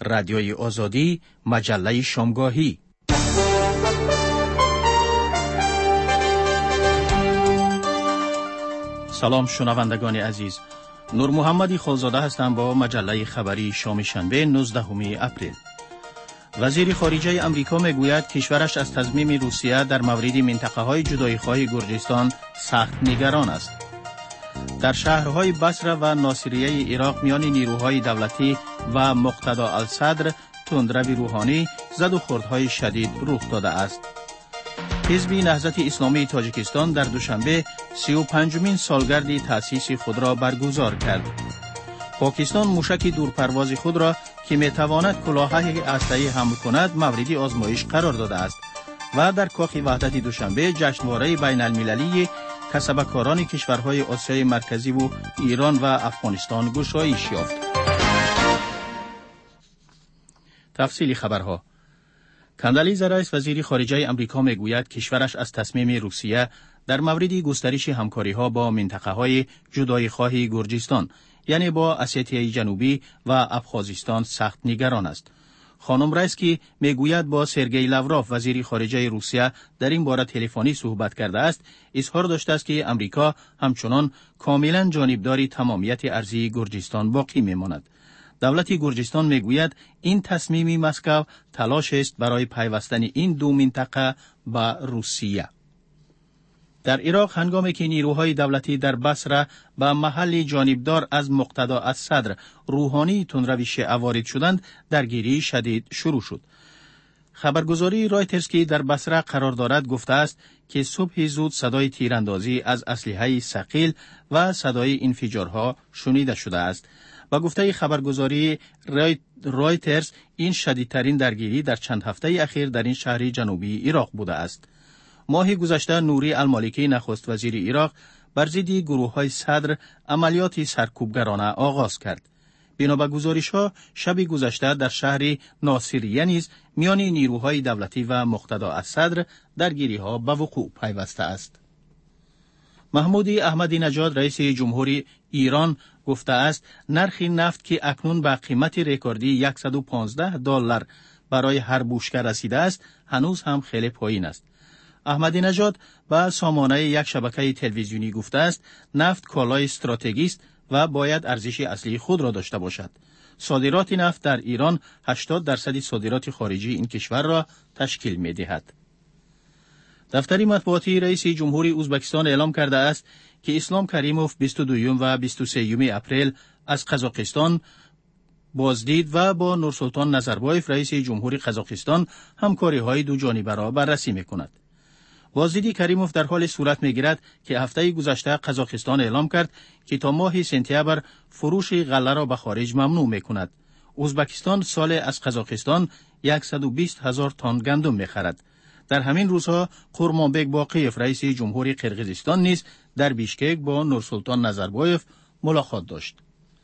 رادیوی آزادی، مجله شامگاهی. سلام شنوندگان عزیز، نور محمدی خالزاده هستم با مجله خبری شام شنبه 19 اپریل. وزیر خارجه امریکا میگوید کشورش از تصمیم روسیه در مورد منطقه‌های جدایی‌خواه گرجستان سخت نگران است. در شهرهای بصره و ناصریه عراق میان نیروهای دولتی و مقتدا الصدر تندرو روحانی زد و خوردهای شدید رخ داده است. حزب نهضت اسلامی تاجیکستان در دوشنبه 35مین سالگرد تأسیس خود را برگزار کرد. پاکستان موشک دورپرواز خود را که میتواند کلاهک اسلحه‌ای حمل کند مورد آزمایش قرار داده است و در کاخ وحدت دوشنبه جشنواره بین المللی کسبکاران کشورهای آسیای مرکزی و ایران و افغانستان گشایش یافت. تفصیل خبرها. کندالیزا رایس وزیر خارجه امریکا میگوید کشورش از تصمیم روسیه در مورد گسترش همکاری‌ها با منطقه‌های جدایی‌خواه گرجستان یعنی با اسیتیای جنوبی و ابخازستان سخت نگران است. خانم رایس که میگوید با سرگئی لاوروف وزیر خارجه روسیه در این باره تلفنی صحبت کرده است، اظهار داشته است که امریکا همچنان کاملا جانبدار تمامیت ارضی گرجستان باقی میماند. دولت گرجستان میگوید این تصمیم مسکو تلاش است برای پیوستن این دو منطقه به روسیه. در عراق هنگامی که نیروهای دولتی در بصره به محل جانبدار از مقتدا الصدر روحانی تندرو شیعه وارد شدند، درگیری شدید شروع شد. خبرگزاری رایترز که در بصره قرار دارد گفته است که صبح زود صدای تیراندازی از اسلحه ثقیل و صدای انفجارها شنیده شده است. با گفته خبرگزاری رایترز این شدیدترین درگیری در چند هفته اخیر در این شهر جنوبی عراق بوده است. ماه گذشته نوری المالکی نخست وزیر عراق بر ضد گروه‌های صدر عملیات سرکوبگرانه آغاز کرد. بنا به گزارش‌ها شب گذشته در شهر ناصریه نیز میان نیروهای دولتی و مقتدا الصدر درگیری‌ها به وقوع پیوسته است. محمود احمدی نژاد رئیس جمهوری ایران گفته است نرخ نفت که اکنون به قیمت رکوردی $115 برای هر بوشکه رسیده است هنوز هم خیلی پایین است. احمدی نژاد به سامانه یک شبکه تلویزیونی گفته است نفت کالای استراتژیکی است و باید ارزش اصلی خود را داشته باشد. صادرات نفت در ایران 80% صادرات خارجی این کشور را تشکیل می دهد. دفتر مطبوعاتی رئیس جمهوری ازبکستان اعلام کرده است که اسلام کریموف 22 و 23 اپریل از قزاقستان بازدید و با نورسلطان نظربایف رئیس جمهوری قزاقستان همکاری‌های دو جانبه را بررسی می‌کند. بازدید کریموف در حال صورت می‌گیرد که هفته گذشته قزاقستان اعلام کرد که تا ماه سپتامبر فروش غله را به خارج ممنوع می‌کند. ازبکستان سال از قزاقستان 120,000 تن گندم می‌خرد. در همین روزها قورمانبک باقیف رئیس جمهوری قرقیزستان نیز در بیشکک با نورسلطان نظربایف ملاقات داشت.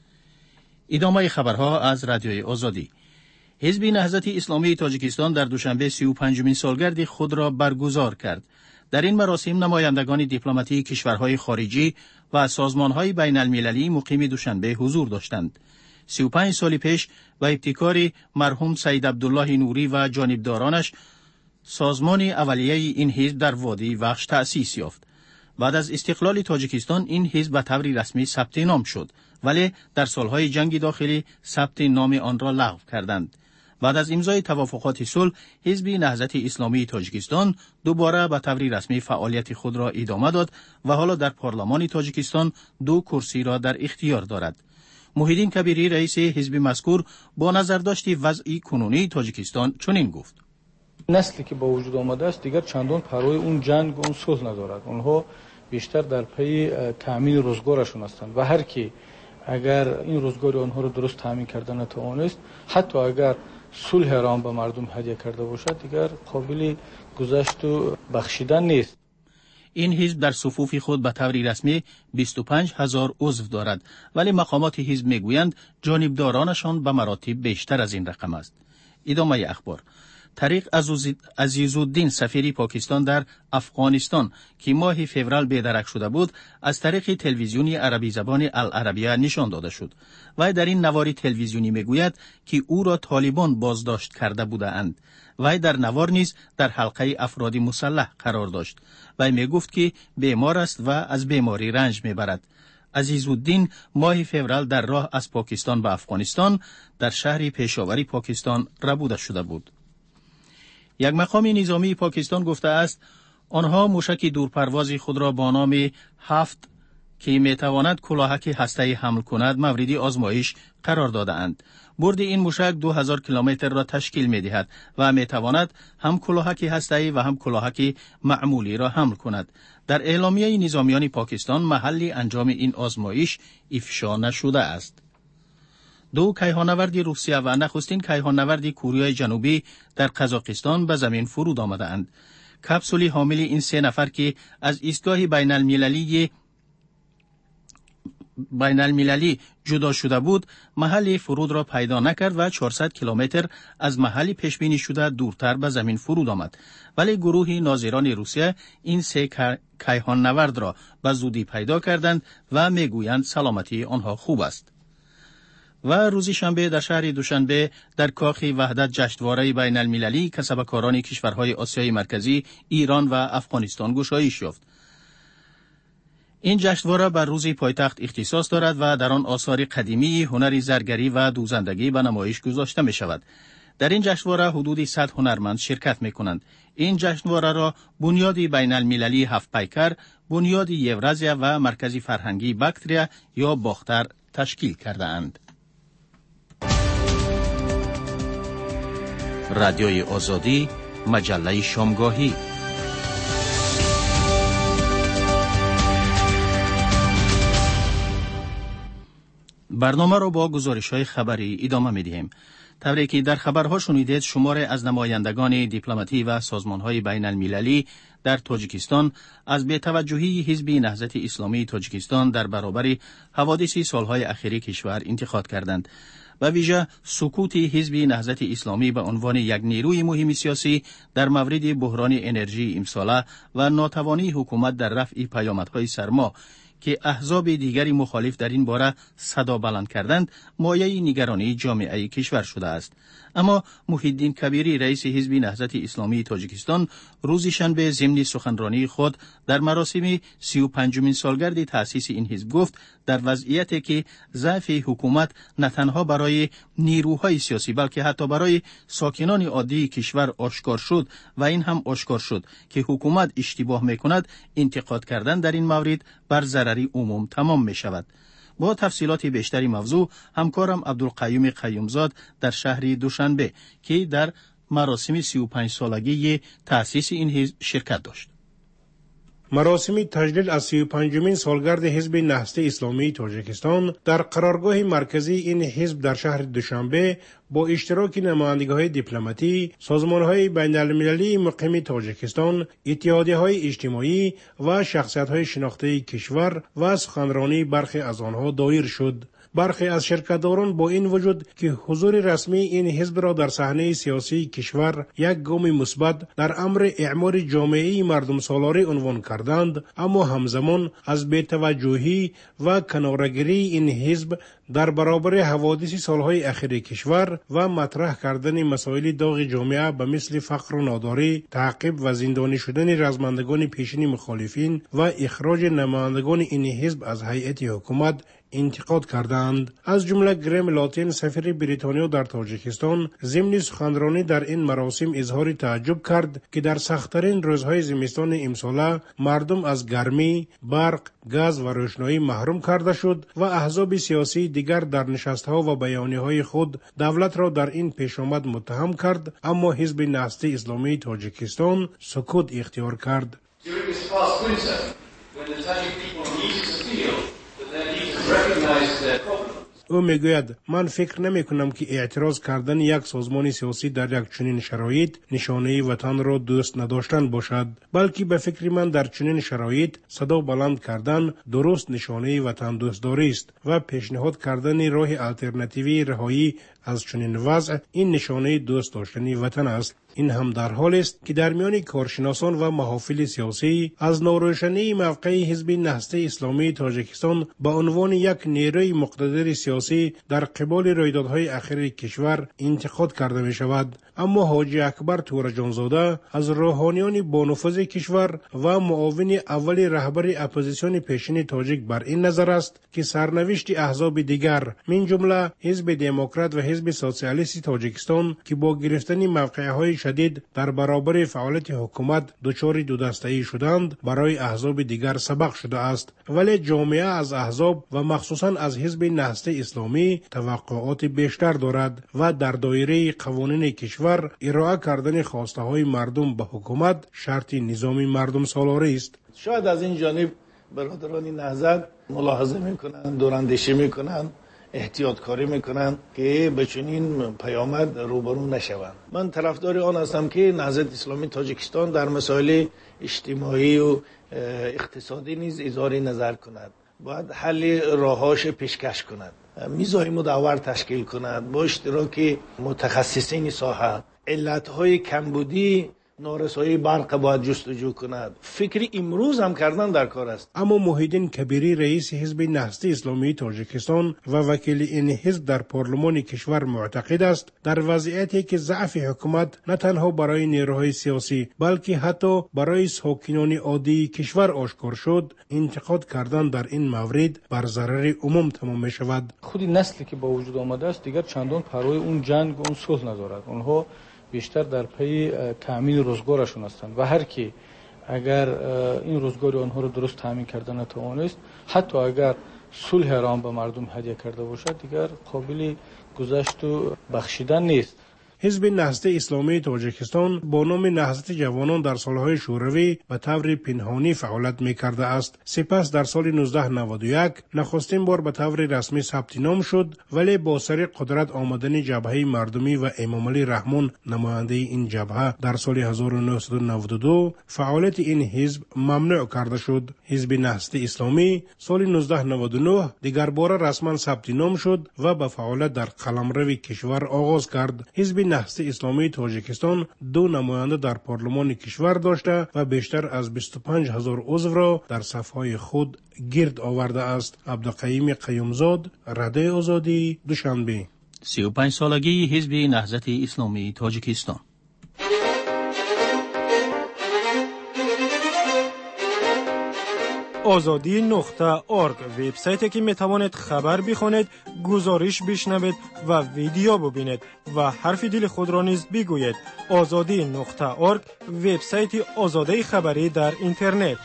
ادامه خبرها از رادیوی آزادی. حزب نهضت اسلامی تاجیکستان در دوشنبه 35مین سالگرد خود را برگزار کرد. در این مراسم نمایندگان دیپلماتیک کشورهای خارجی و سازمانهای بین المللی مقیم دوشنبه حضور داشتند. 35 سال پیش با ابتکار مرحوم سید عبدالله نوری و جانبدارانش سازمان اولیه این حزب در وادی وخش تأسیس یافت. بعد از استقلال تاجیکستان این حزب به طور رسمی ثبت نام شد، ولی در سالهای جنگ داخلی ثبت نام آن را لغو کردند. بعد از امضای توافقات صلح، حزب نهضت اسلامی تاجیکستان دوباره به طور رسمی فعالیت خود را ادامه داد و حالا در پارلمان تاجیکستان 2 کرسی را در اختیار دارد. محیدین کبیری رئیس حزب مذکور با نظرداشت وضع کنونی تاجیکستان چنین گفت: نسلی که با وجود آمده است دیگر چندان پروای اون جنگ و اون صلح ندارد. اونها بیشتر در پی تامین روزگارشون هستند و هر کی اگر این روزگار آنها رو درست تامین کردن نتوانست، حتی اگر صلح را به مردم هدیه کرده باشد، دیگر قابل گذشت و بخشیدن نیست. این حزب در صفوف خود به طور رسمی 25,000 عضو دارد، ولی مقامات حزب میگویند جانبدارانشان به مراتب بیشتر از این رقم است. ادامه اخبار. طریق عزیزالدین سفیر پاکستان در افغانستان که ماه فوریه بیدرک شده بود از طریق تلویزیونی عربی زبان العربیه نشان داده شد. وی در این نوار تلویزیونی میگوید که او را طالبان بازداشت کرده بودند. وی در نوار نیز در حلقه افراد مسلح قرار داشت. وی میگفت که بیمار است و از بیماری رنج میبرد. عزیزالدین ماه فوریه در راه از پاکستان به افغانستان در شهر پیشاوری پاکستان ربوده شده بود. یک مقام نظامی پاکستان گفته است آنها موشک دورپرواز خود را با نام 7 که میتواند کلاهک هسته‌ای حمل کند مورد آزمایش قرار داده اند. برد این موشک 2000 کیلومتر را تشکیل می‌دهد و میتواند هم کلاهک هسته‌ای و هم کلاهک معمولی را حمل کند. در اعلامیه نظامیان پاکستان محل انجام این آزمایش افشا نشده است. 2 کیهانورد روسیه و نخستین کیهانورد کره جنوبی در قزاقستان به زمین فرود آمدند. کپسولی حامل این 3 نفر که از ایستگاه بین المللی جدا شده بود، محل فرود را پیدا نکرد و 400 کیلومتر از محل پیش بینی شده دورتر به زمین فرود آمد. ولی گروه ناظران روسیه این 3 کیهانورد را به زودی پیدا کردند و میگویند سلامتی آنها خوب است. و روز شنبه در شهر دوشنبه در کاخ وحدت جشنواره بین المللی کسبکاران کشورهای آسیای مرکزی، ایران و افغانستان گشایش یافت. این جشنواره بر روز پایتخت اختصاص دارد و در آن آثار قدیمی هنر زرگری و دوزندگی به نمایش گذاشته می شود. در این جشنواره حدود 100 هنرمند شرکت می کنند. این جشنواره را بنیاد بین المللی 7 پیکر، بنیاد یورازیا و مرکز فرهنگی باکتریا یا باختر تشکیل کرده اند. رادیوی آزادی، مجله شامگاهی. برنامه را با گزارش‌های خبری ادامه می‌دهیم. طوری که در خبرها شنیدید شماری از نمایندگان دیپلماتی و سازمان‌های بین المللی در تاجیکستان از بی‌توجهی حزب نهضت اسلامی تاجیکستان در برابر حوادث سالهای اخیر کشور انتقاد کردند. و ویژه سکوت حزب نهضت اسلامی به عنوان یک نیروی مهم سیاسی در مورد بحران انرژی امساله و ناتوانی حکومت در رفع پیامدهای سرما که احزاب دیگری مخالف در این باره صدا بلند کردند، مایه نگرانی جامعه کشور شده است. اما محیدین کبیری رئیس حزب نهضت اسلامی تاجیکستان روز شنبه ضمن سخنرانی خود در مراسم 35مین سالگرد تأسیس این حزب گفت در وضعیتی که ضعف حکومت نه تنها برای نیروهای سیاسی بلکه حتی برای ساکنان عادی کشور آشکار شد و این هم آشکار شد که حکومت اشتباه میکند، انتقاد کردن در این مورد بر ضرر عموم تمام می شود. با تفصیلات بیشتری موضوع همکارم عبدالقیوم قیومزاد در شهر دوشنبه که در مراسم 35 سالگی تأسیس این حزب شرکت داشت. مراسم تجلیل از 35مین سالگرد حزب نهضت اسلامی تاجیکستان در قرارگاه مرکزی این حزب در شهر دوشنبه با اشتراک نمایندگی‌های دیپلماتی، سازمان‌های بین‌المللی مقیم تاجیکستان، اتحادیه‌های اجتماعی و شخصیت‌های شناخته کشور و سخنرانی برخی از آنها دایر شد. برخی از شرکت‌داران با این وجود که حضور رسمی این حزب را در صحنه سیاسی کشور یک گام مثبت در امر اعمار جامعه مردم سالاری عنوان کردند، اما همزمان از بی‌توجهی و کناره‌گیری این حزب در برابر حوادث سالهای اخیر کشور و مطرح کردن مسائل داغ جامعه به مثل فقر و ناداری، تعقیب و زندانی شدن رزمندگان پیشین مخالفین و اخراج نمایندگان این حزب از هیئت حکومت انتقاد کردند. از جمله گریم لاتین سفیر بریتانیا در تاجیکستان ضمن سخنرانی در این مراسم اظهار تعجب کرد که در سخت‌ترین روزهای زمستان امساله مردم از گرمی، برق، گاز و روشنایی محروم کرده شد و احزاب سیاسی دیگر در نشست‌ها و بیانیه‌های خود دولت را در این پیشامد متهم کرد، اما حزب نهضت اسلامی تاجیکستان سکوت اختیار کرد. او میگوید من فکر نمی کنم که اعتراض کردن یک سازمان سیاسی در یک چنین شرایط نشانه وطن را دوست نداشتن باشد، بلکه به فکر من در چنین شرایط صدا بلند کردن درست نشانه وطن دوستداری است و پیشنهاد کردن راه آلترناتیوی رهایی از چنین وضع این نشانه دوست داشتنی وطن است. این هم در حال است که در میان کارشناسان و محافل سیاسی از ناروشنی موقع حزب نهضت اسلامی تاجیکستان به عنوان یک نیروی مقتدر سیاسی در قبال رویدادهای اخیر کشور انتقاد کرده می شود. اما حاجی اکبر تورجانزاده از روحانیان با نفوذ کشور و معاون اول رهبر اپوزیسیون پیشین تاجیک بر این نظر است که سرنوشت احزاب دیگر من جمله حزب دموکرات و حزب سوسیالیست تاجیکستان که با گرفتن موقعهای شدید در برابر فعالیت حکومت دچار دو دسته‌ای شدند برای احزاب دیگر سبق شده است. ولی جامعه از احزاب و مخصوصا از حزب نهضت اسلامی توقعات بیشتر دارد و در دایره قوانین کشور ارائه کردن خواسته های مردم به حکومت شرط نظام مردم سالاری است. شاید از این جانب برادران نهضت ملاحظه میکنند، دوراندیشی میکنند، احتیاطکاری میکنند که به چنین پیامد روبرو نشوند. من طرفدار آن هستم که نهضت اسلامی تاجیکستان در مسائل اجتماعی و اقتصادی نیز اظهار نظر کند. باید حل راهاش پیشکش کند، میزهای مدور تشکیل کند با اشتراک متخصصین ساحه. علتهای کمبودی نارسایی برق باید جستجو کند. فکری امروز هم کردن در کار است. اما محیدین کبیری رئیس حزب نهضت اسلامی تاجیکستان و وکیل این حزب در پارلمان کشور معتقد است در وضعیتی که ضعف حکومت نه تنها برای نیروهای سیاسی بلکه حتی برای ساکنان عادی کشور آشکار شد، انتقاد کردن در این مورد بر ضرر عموم تمام می شود. خودی نسلی که با وجود آمده است دیگر چندان پروای اون جنگ و اون صلح ندارد. اونها بیشتر در پی تامین روزگارشون هستند و هر کی اگر این روزگار آنها رو درست تامین کرده نتوانست، حتی اگر صلح را به مردم هدیه کرده باشد، دیگر قابل گذشت و بخشیدن نیست. حزب نهضت اسلامی تاجیکستان با نام نهضت جوانان در سالهای شوروی به طور پنهانی فعالیت می‌کرده است. سپس در سال 1991 نخستین بار به طور رسمی ثبت نام شد، ولی با سر قدرت آمدن جبهه مردمی و امام علی رحمان نماینده این جبهه در سال 1992 فعالیت این حزب ممنوع کرده شد. حزب نهضت اسلامی سال 1999 دیگر بار رسما ثبت نام شد و به فعالیت در قلمرو کشور آغاز کرد. حزب نهضت اسلامی تاجیکستان 2 نماینده در پارلمان کشور داشته و بیشتر از 25,000 عضو را در صفهای خود گرد آورده است. عبدالقیوم قیومزاد، رادیو آزادی، دوشنبه. 35 سالگی حزب نهضت اسلامی تاجیکستان. azadi.org وبسایتی که میتوانید خبر بخوانید، گزارش بشنوید و ویدیو ببینید و حرف دل خود را نیز بگویید. azadi.org وبسایت آزادی خبری در اینترنت.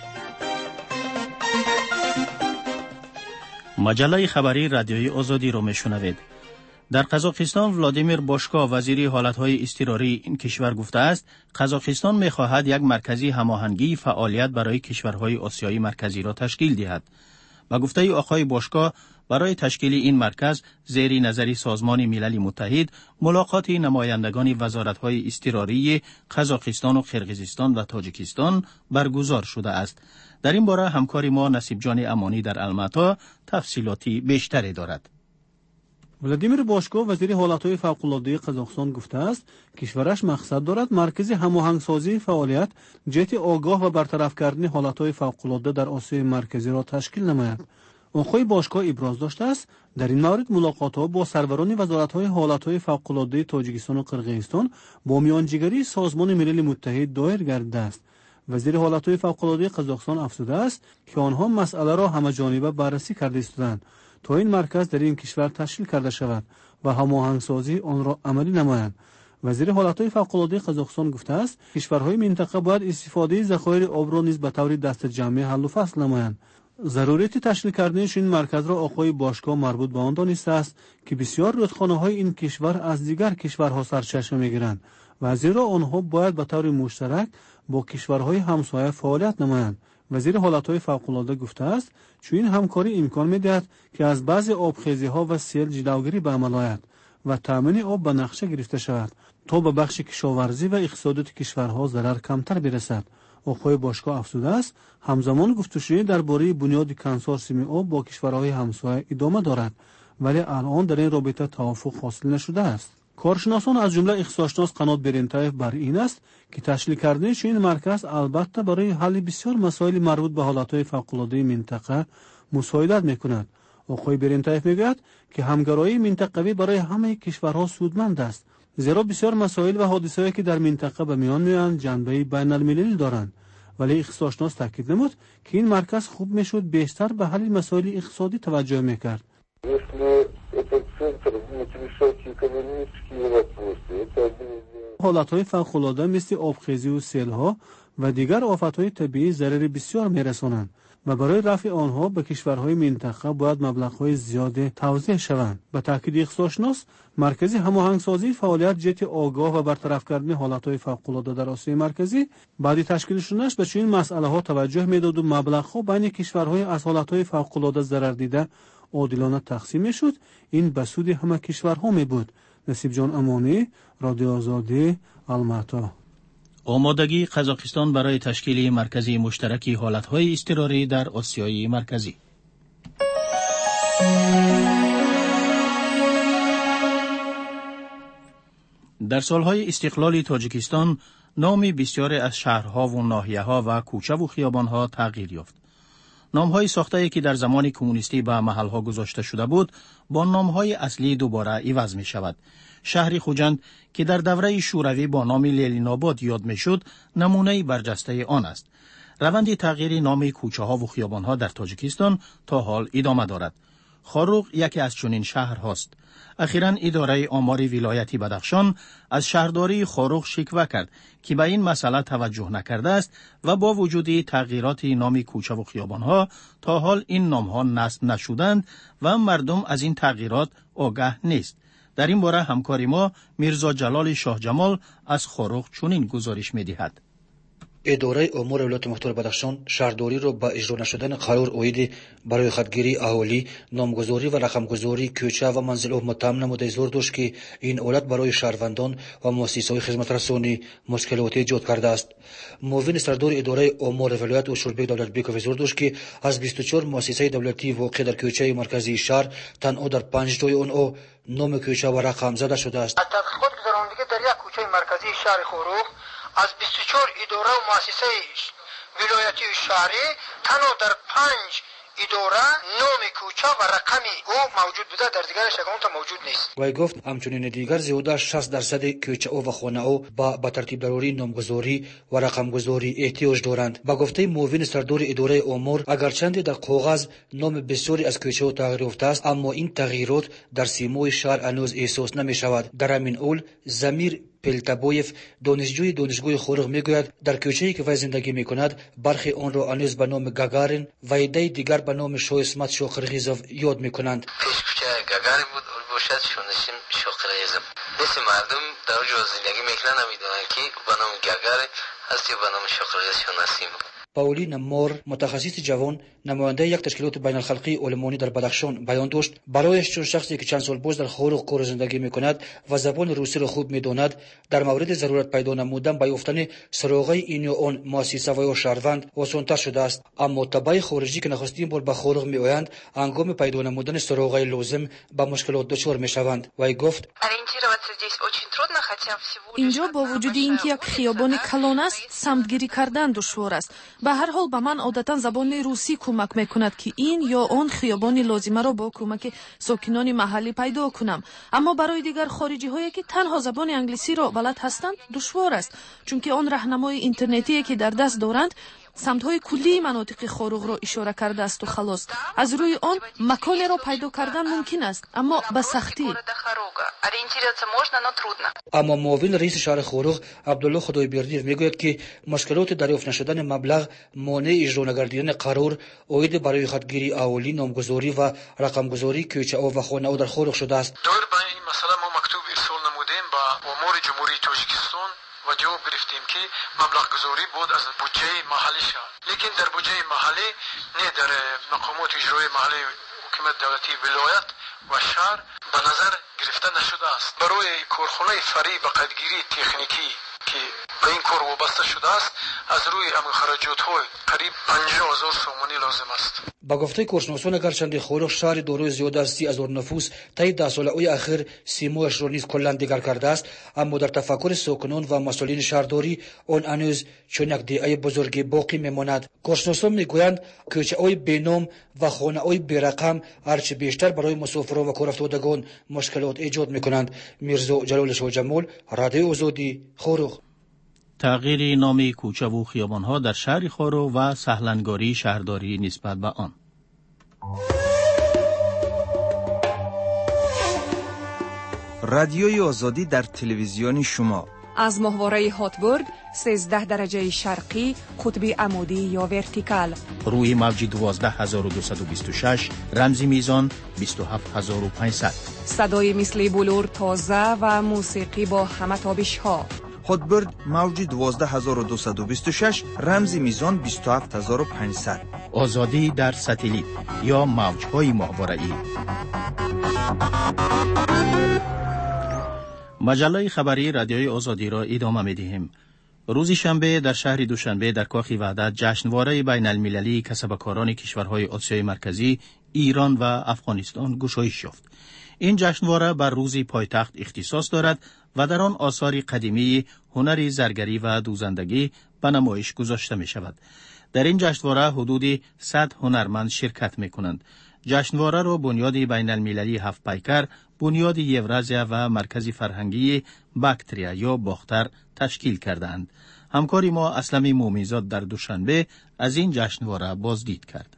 مجله خبری رادیوی آزادی را میشنوید. در قزاقستان ولادیمیر باشکا وزیر حالتهای اضطراری این کشور گفته است قزاقستان می‌خواهد یک مرکزی هماهنگی فعالیت برای کشورهای آسیایی مرکزی را تشکیل دهد. با گفته آقای باشکا برای تشکیل این مرکز زیر نظر سازمان ملل متحد ملاقات نمایندگان وزارت‌های اضطراری قزاقستان و قرقیزستان و تاجیکستان برگزار شده است. در این باره همکار ما نصیب جان امانی در الماتا تفصیلاتی بیشتری دارد. ولادیمیر باشکو وزیر حالتهای فوق‌العاده قزاقستان گفته است کشورش مقصد دارد مرکز هماهنگسازی فعالیت جهت آگاه و برطرف کردن حالتهای فوق‌العاده در آسیای مرکزی را تشکیل نماید. آقای باشکو ابراز داشته است در این مورد ملاقات‌ها با سروران وزارت‌های حالتهای فوق‌العاده تاجیکستان و قرقیزستان با میانجیگری سازمان ملل متحد دایر گردیده است. وزیر حالتهای فوق‌العاده قزاقستان افزوده است که آنها مسئله را همه‌جانبه بررسی کرده ایستادند تا این مرکز در این کشور تشکیل کرده شود و هماهنگسازی آن را عملی نمایند. وزیر حالتهای فوق‌العاده قزاقستان گفته است کشورهای منطقه باید استفاده ذخایر آب را نیز به طور دست جمعی حل و فصل نمایند. ضرورت تشکیل کردن این مرکز را آقای باشکا مربوط به آن دانسته است که بسیار رودخانه‌های این کشور از دیگر کشورها سرچشمه می‌گیرند و زیرا آنها باید به طور مشترک با کشورهای همسایه فعالیت نمایند. وزیر حالتهای فوق‌العاده گفته است چون این همکاری امکان می‌دهد که از بعضی آبخیزی‌ها و سیل جلوگیری به عمل آید و تامین آب به نقشه گرفته شود تا به بخش کشاورزی و اقتصادی کشورها ضرر کمتر برسد. آقای باشکا افزوده است همزمان گفتگوی درباره بنیاد کنسورسیوم آب با کشورهای همسایه ادامه دارد ولی الان در این رابطه توافق حاصل نشده است. کارشناسان از جمله اقتصادشناس قنات برنتایف بر این است که تشکیل کردن چنین مرکز البته برای حل بسیار مسائل مربوط به حالتهای فوق‌العاده منطقه مساعدت میکند. آقای برنتایف میگوید که همکاری منطقوی برای همه کشورها سودمند است، زیرا بسیار مسائل و حادثه‌ای که در منطقه به میان میآیند جنبه بین‌المللی دارند. ولی اقتصادشناس تاکید نمود که این مرکز خوب میشد بیشتر به حل مسائل اقتصادی توجه میکرد. حالتهای فوق‌العاده مثل آبخیزی و سیل‌ها و دیگر آفت‌های طبیعی ضرر بسیار میرسانند و برای رفع آنها به کشورهای منطقه باید مبلغ‌های زیاد توزیع شوند. به تاکید اقتصادشناس، مرکزی هماهنگسازی فعالیت جهت آگاه و برطرف کردن حالتهای فوق‌العاده در آسیای مرکزی بعد تشکیل شدنش به چنین مسئله‌ها توجه می‌داد و مبلغ‌ها بین کشورهای از حالتهای فوق‌العاده ضرر دیده عادلانه تقسیم می‌شد. این به سود همه کشورها می‌بود. نصیب جان امانی، رادیو آزادی، الماتا. آمادگی قزاقستان برای تشکیل مرکزی مشترکی حالتهای اضطراری در آسیای مرکزی. در سالهای استقلال تاجیکستان نام بسیاری از شهرها و ناحیه‌ها و کوچه و خیابان‌ها تغییر یافت. نام‌های ساخته‌ای که در زمان کمونیستی به محل‌ها گذاشته شده بود، با نام‌های اصلی دوباره عوض می‌شود. شهر خوجند که در دوره شوروی با نام للین‌آباد یاد می‌شد، نمونه برجسته آن است. روند تغییر نام کوچه‌ها و خیابان‌ها در تاجیکستان تا حال ادامه دارد. خاروق یکی از چنین شهرهاست. اخیراً اداره آمار ولایتی بدخشان از شهرداری خاروق شکوه کرد که به این مسئله توجه نکرده است و با وجود تغییرات نام کوچه و خیابان‌ها تا حال این نام‌ها نصب نشدند و مردم از این تغییرات آگاه نیست. در این باره همکار ما میرزا جلال شاه جمال از خاروق چنین گزارش می‌دهد. اداره امور ولایت مختار بدخشان شهرداری را با اجرا نشدن قرار اوید برای خودگیری اهالی، نامگذاری و رقمگذاری کوچه و منزل متهم نموده زور داشت که این اولت برای شهروندان و مؤسسه‌های خدمت رسانی مشکلات ایجاد کرده است. معاون سردار اداره امور ولایت اشوربک دولتبیکوف زور داشت که از 24 مؤسسه دولتی واقع در کوچه مرکزی شهر تنها در 5 جای آن نام کوچه و رقم زده شده است. تحقیقات گذراندگی در یک کوچه مرکزی شهر خاروق از 24 اداره و مؤسسه ولایتی و شهری تنها در 5 اداره نام کوچه و رقمی او موجود بوده، در دیگرش اکانت موجود نیست. وی گفت همچنین دیگر زیاده 60% کوچه او و خانه او با ترتیب ضروری نامگذاری و رقمگذاری احتیاج دارند. با گفته معاون سردار اداره امور، اگرچند در کاغذ نام بسیاری از کوچه او تغییر یافته است، اما این تغییرات در سیمای شهر هنوز احساس نمی شود. در همین حال زمیر پلتابویف دانشجوی دانشگاه خاروق میگوید در کوچه‌ای که وی زندگی میکند برخی آن را هنوز به نام گاگارین و عده دیگر به نام شاه اسمت شاقرغیزov یاد میکنند. کوچه گاگارین بود و باشد شونشیم شاقرغیزov. مثل مردم در اونجا زندگی میکنن نمیدونن که به نام گاگارین هست یا به نام شاقرغیز شناسیم. پاولین مور متخصص جوان نماینده یک تشکیلات بین الخلقی علمانی در بدخشان بیان داشت برایش چون شخصی که چند سال باز در خاروق کار زندگی میکند و زبان روسی را خوب میداند در مورد ضرورت پیدا نمودن به یافتن سراغه این یا آن مؤسسه و یا شهروند آسان‌تر شده است. اما تبع خارجی که نخستین بار به خاروق میآیند هنگام پیدا نمودن سراغه لازم به مشکلات دچار میشوند. وی گفت اینجا با وجود اینکه یک خیابان کلان است سمتگیری کردن دشوار است. به هر حال به من عادتا زبان روسی کمک میکند که این یا آن خیابان لازمه را با کمک ساکنان محلی پیدا کنم، اما برای دیگر خارجی هایی که تنها زبان انگلیسی را بلد هستند دشوار است، چون که آن راهنمای اینترنتی که در دست دارند سمت‌های کلی مناطق خاروق را اشاره کرده است و خلاص از روی آن مکانی را پیدا کردن ممکن است، اما به سختی. اما معاون رئیس شهر خاروق عبدالله خدایبردیف میگوید که مشکلات دریافت نشدن مبلغ مانع اجرا نگردیدن قرار اوید برای خودگیری اهالی، نامگذاری و رقمگذاری کوچه و خانه در خاروق شده است. دور با این مسئله ما مکتوب ارسال نمودیم با امور جمهوری تاجیکستان و جواب گرفتیم که مبلغ گذاری بود از بودجه محلی شهر، لیکن در بودجه محلی نه در مقامات اجرایی محلی حکومت دولتی ولایت و شهر به نظر گرفته نشده است. برای کارخانه فری و قدگیری تکنیکی که به این کار وابسته شده است، از روی امن خراجات‌های قریب 50,000 سومانی لازم است. با گفته کارشناسان اگرچند خورخ شهر دارای زیاد از 30,000 نفوس طی 10 ساله اخیر سیموش را نیز کلا دیگر کرده است، اما در تفکر ساکنان و مسئولین شهرداری آن هنوز چون یک دیعه بزرگی باقی میماند. کارشناسان میگویند کوچه‌های بینام و خانه‌های بی‌رقم هرچه بیشتر برای مسافران و کارافتادگان مشکلات ایجاد میکنند. میرزا جلال شاه جمال، رادیو آزادی، خورخ. تغییر نام کوچه و خیابان‌ها در شهر خورو و سهلنگاری شهرداری نسبت به آن. رادیوی آزادی در تلویزیون شما از ماهواره هاتبورگ 13 درجه شرقی قطب عمودی یا ورتیکال، روی موج 12226 رمزی میزان 27500. صدای مثل بلور تازه و موسیقی با همه تابش ها. هاتبورگ موج 12226 رمزی میزان 27500. آزادی در ساتلیت یا موج‌های ماهواره‌ای. مجله خبری رادیوی آزادی را ادامه می‌دهیم. روز شنبه در شهر دوشنبه در کاخ وحدت جشنواره بین المللی کسبکاران کشورهای آسیای مرکزی، ایران و افغانستان گشایش یافت. این جشنواره بر روزی پایتخت اختصاص دارد و در آن آثار قدیمی هنر زرگری و دوزندگی به نمایش گذاشته می شود. در این جشنواره حدود 100 هنرمند شرکت می کنند. جشنواره را بنیاد بین المللی 7 پیکر، بنیاد یورازیا و مرکز فرهنگی باکتریا یا باختر تشکیل کردند. همکاری ما اسلم مومیزاد در دوشنبه از این جشنواره بازدید کرد.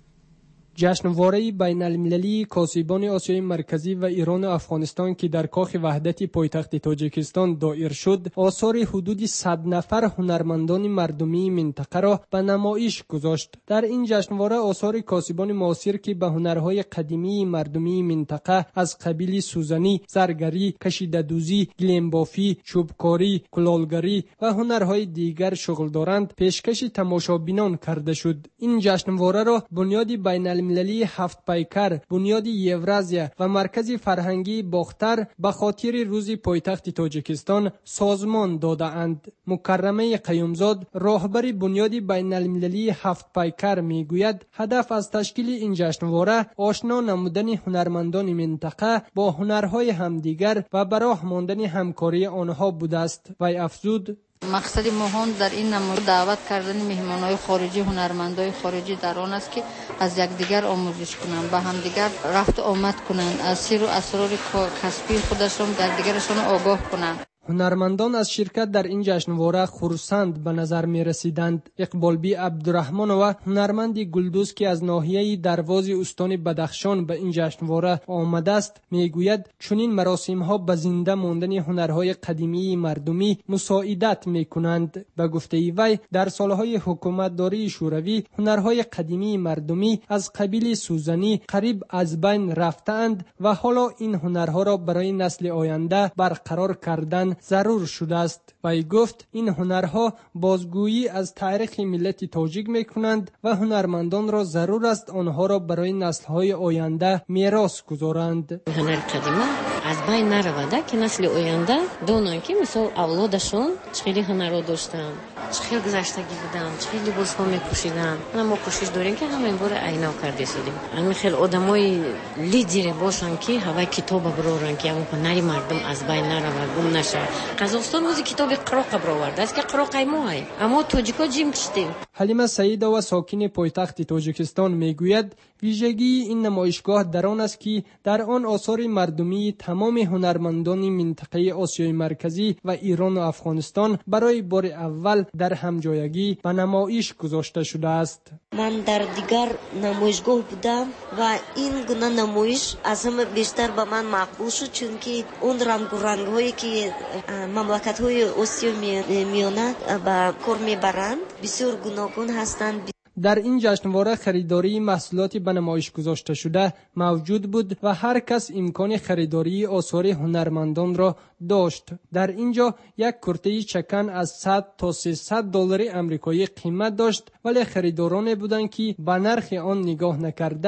جشنواره بین المللی کاسبان آسیای مرکزی و ایران و افغانستان که در کاخ وحدت پایتخت تاجیکستان دایر شد، آثار حدود 100 نفر هنرمندان مردمی منطقه را به نمایش گذاشت. در این جشنواره آثار کاسبان معاصر که به هنرهای قدیمی مردمی منطقه از قبیل سوزنی، زرگری، کشیده‌دوزی، گلیم‌بافی، چوبکاری، کلالگری و هنرهای دیگر شغل دارند پیشکش تماشابینان کرده شد. این جشنواره را بنیاد بین المللی 7 پیکر، بنیاد یورازیا و مرکز فرهنگی باختر به خاطر روز پایتخت تاجیکستان سازمان داده اند. مکرمه قیومزاد، راهبر بنیاد بین المللی 7 پیکر میگوید هدف از تشکیل این جشنواره آشنا نمودن هنرمندان منطقه با هنرهای همدیگر و به راه ماندن همکاری آنها بوده است. وی افزود مقصد ما در این نمایش دعوت کردن مهمانای خارجی، هنرمندای خارجی در آن است که از یکدیگر آموزش کنند، با همدیگر رفت آمد کنند، از سر و اسرار کسبی خودشان در دیگرشان آگاه کنند. هنرمندان از شرکت در این جشنواره خرسند به نظر می رسیدند. اقبال بی عبدالرحمن و هنرمند گلدوز که از ناحیه درواز استان بدخشان به این جشنواره آمده است می گوید چنین مراسم ها به زنده ماندن هنرهای قدیمی مردمی مساعدت می کنند. به گفته وی در سالهای حکومت داری شوروی هنرهای قدیمی مردمی از قبیل سوزنی قریب از بین رفتند و حالا این هنرها را برای نسل آینده برقرار کردن ضرور شده است. وی گفت این هنرها بازگویی از تاریخ ملت تاجیک میکنند و هنرمندان را ضرور است آنها را برای نسل‌های آینده میراث گذارند. هنر قدیمی از بین نرود که نسل آینده دونن که مثلا اولادشون چخیلی هنر داشتن، چخیلی گذشتگی بودن، چخیلی لباس ها میپوشیدن. ما کوشش داریم که همین بار عینا کرده شدیم. همین خیلی آدمای لیدر باشن که هوای کتاب برورن که اون هنر مردم از بین نرود، گم نشه. قزاقستان روزی کتاب قراق برآورده است که قراق ماه، اما تاجیکا جیم کشیدیم. حلیمه سعیده و ساکن پایتخت تاجیکستان میگوید ویژگی این نمایشگاه در آن است که در آن آثار مردمی تمام هنرمندان منطقه آسیای مرکزی و ایران و افغانستان برای بار اول در همجایگی به نمایش گذاشته شده است. من در دیگر نمایشگاه بودم و این گونه نمایش از همه بیشتر به من مقبول شد، چون که اون رنگ هایی که مملکت های آسیا میانه به کار میبرند بسیار گوناگون هستند. در این جشنواره خریداری محصولات به نمایش گذاشته شده موجود بود و هر کس امکان خریداری آثار هنرمندان را داشت. در اینجا یک کرته چکن از 100 تا 300 دلار آمریکایی قیمت داشت، ولی خریداران بودند که به نرخ آن نگاه نکرده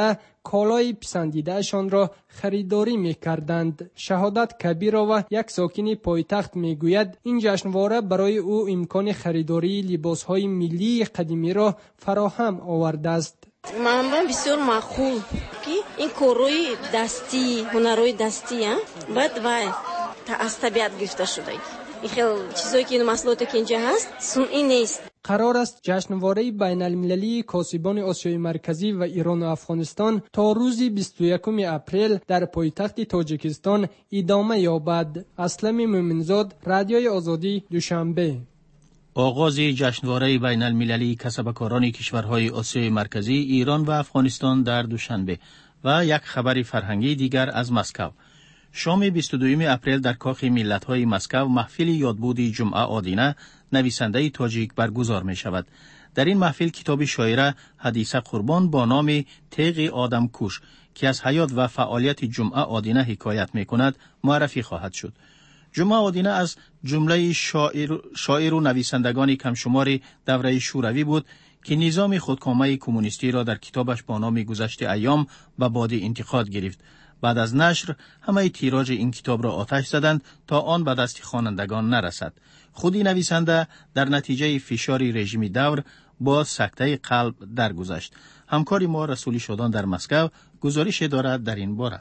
کالای پسندیدهشان را خریداری می‌کردند. شهادت کبیرова یک ساکن پایتخت می‌گوید این جشنواره برای او امکان خریداری لباس‌های ملی قدیمی را فراهم آورده است. من بسیار معقول که این کارهای دستی، هنرهای دستی بعد از طبیعت گرفته شده. این خیلی چیزایی که این محصولاتی که اینجا هست صنعی نیست. قرار است جشنواره بین المللی کاسبان آسیای مرکزی و ایران و افغانستان تا روز 21 اپریل در پایتخت تاجیکستان ادامه یابد. اسلم مومنزاد، رادیوی آزادی، دوشنبه. آغاز جشنواره بین المللی کسبکاران کشورهای آسیای مرکزی، ایران و افغانستان در دوشنبه. و یک خبر فرهنگی دیگر از مسکو. شام 22 اپریل در کاخ ملت‌های مسکو محفل یادبود جمعه آدینه نویسنده تاجیک برگزار می شود. در این محفل کتاب شاعره حدیثه قربان با نام تیغ آدم کوش که از حیات و فعالیت جمعه آدینه حکایت می کند معرفی خواهد شد. جمعه آدینه از جمله شاعر و نویسندگان کمشمار دوره شوروی بود که نظام خودکامه کمونیستی را در کتابش با نام گذشت ایام به باد انتقاد گرفت. بعد از نشر همه تیراژ این کتاب را آتش زدند تا آن به دست خوانندگان نرسد. خودی نویسنده در نتیجه فشار رژیم دور با سکته قلب درگذشت. همکار ما رسولی شادان در مسکو گزارش دارد در این باره.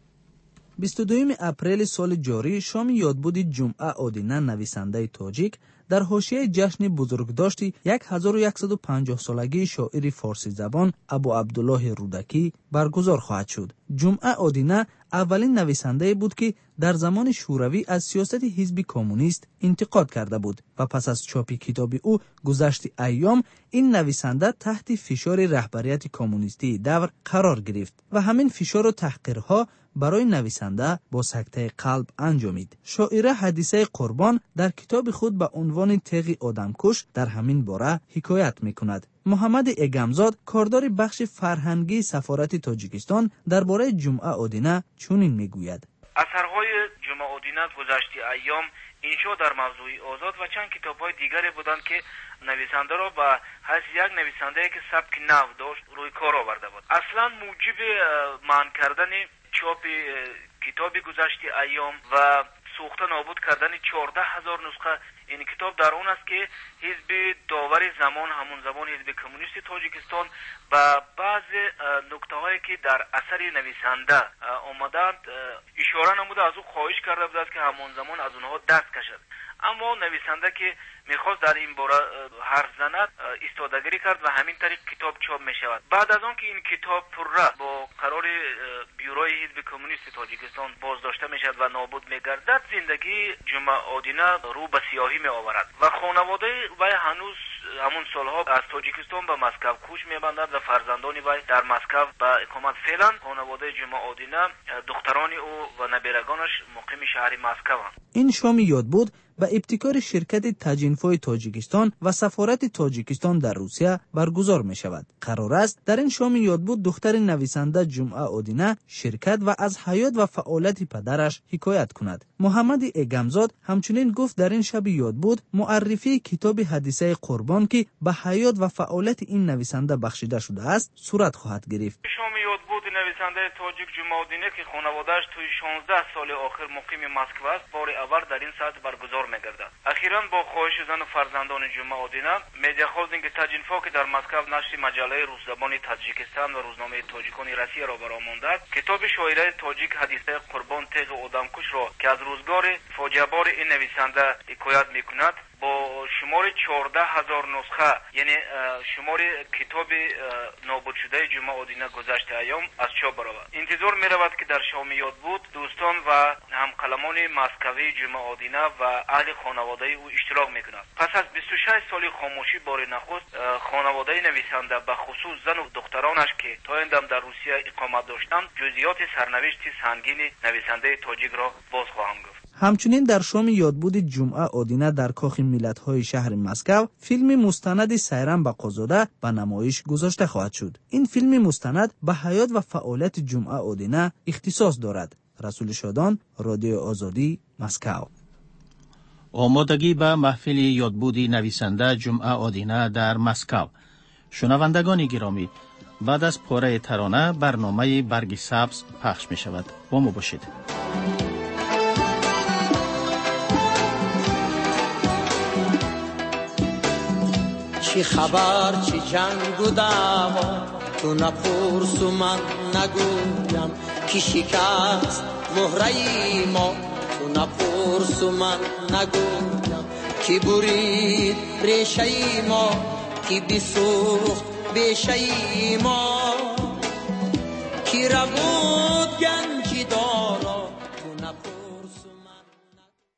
22 اپریل سال جاری شام یادبود جمعه آدینه نویسنده تاجیک در حاشیه جشن بزرگداشتی 1150 سالگی شاعر فارسی زبان ابو عبدالله رودکی برگزار خواهد شد. جمعه آدینه اولین نویسنده بود که در زمان شوروی از سیاست حزب کمونیست انتقاد کرده بود و پس از چاپ کتاب او گذشت ایام این نویسنده تحت فشار رهبریت کمونیستی دور قرار گرفت و همین فشار و تحقیرها برای نویسنده با سکته قلب انجامید. شاعره حدیثه قربان در کتاب خود به عنوان تیغ آدمکش در همین باره حکایت می‌کند. محمد اگمزاد کاردار بخش فرهنگی سفارت تاجیکستان درباره جمعه آدینه چنین میگوید: اثرهای جمعه آدینه گذشت ایام انشا در موضوع آزاد و چند کتاب‌های دیگری بودند که نویسنده را به حیث یک نویسنده که سبک نو داشت روی کار آورده بود. اصلا موجب منع کردن چاپ کتاب گذشت ایام و سوخته نابود کردن 14,000 نسخه این کتاب در اون است که حزب داور زمان همون زمان حزب کمونیست تاجیکستان و بعض نکته هایی که در اثر نویسنده آمدند اشاره نموده از او خواهش کرده بود که همون زمان از اونها دست کشد. اما نویسنده که میخواست در این باره حرف زند ایستادگیری کرد و همین طریق کتاب چاپ میشود. بعد از آن که این کتاب پره با قرار بیوروی حزب کمونیست تاجیکستان بازداشته میشد و نابود میگردد، زندگی جمعه آدینه رو به سیاهی می آورد و خانواده وی هنوز همون سالها از تاجیکستان به مسکو کوچ میبندند و فرزندان وی در مسکو به اقامت فعلا. خانواده جمعه آدینه دختران او و نبیرگانش مقیم شهر مسکو هستند. این شام یادبود به ابتکار شرکت تجینفای تاجیکستان و سفارت تاجیکستان در روسیه برگزار می شود. قرار است در این شام یادبود دختر نویسنده جمعه آدینه شرکت و از حیات و فعالیت پدرش حکایت کند. محمد اگمزاد همچنین گفت در این شب یادبود معرفی کتاب حدیثه قربان که به حیات و فعالیت این نویسنده بخشیده شده است صورت خواهد گرفت. شام یادبود نویسنده تاجیک جمعه آدینه که خانواده‌اش توی 16 سال آخر مقیم مسکو است بار اول در این ساعت برگزار می‌گردد. اخیراً با خواهش زن و فرزندان جمعه آدینه مدیا هاوس که تجینفا که در مسکو نشر مجله روزنامه تاجیکستان و روزنامه تاجیکان روسیه را برآورده است، کتاب شاعره تاجیک حدیثه قربان تیغ آدمکش را که از روزگار فاجعه بار این نویسنده حکایت می‌کند با شمار 14,000 نسخه یعنی شمار کتاب نابود شده جمعه آدینه گذشت ایام از چاپ برآورد. انتظار می‌رود که در شام یادبود دوستان و همقلمان مسکوی جمعه آدینه و اهل خانواده او اشتراک می‌کنند. پس از 26 سال خاموشی بار نخست خانواده نویسنده به خصوص زن و دخترانش که تا این دم در روسیه اقامت داشتند جزئیات سرنوشت سنگین نویسنده تاجیک را باز خواهم گفت. همچنین در شام یادبود جمعه آدینه در کاخ ملت‌های شهر مسکو فیلم مستند سیرم به قزاده به نمایش گذاشته خواهد شد. این فیلم مستند به حیات و فعالیت جمعه آدینه اختصاص دارد. رسول شادان، رادیو آزادی، مسکو. آمادگی به محفل یادبود نویسنده جمعه آدینه در مسکو. شنوندگان گرامی، بعد از پاره ترانه برنامه برگ سبز پخش می شود. با ما باشید. چی خبر چی جنگ و دعوا تو نپرس و من نگویم کی شکست مهره ما تو نپرس و من نگویم کی برید ریشه ما کی بسوخت بیشه ما کی ربود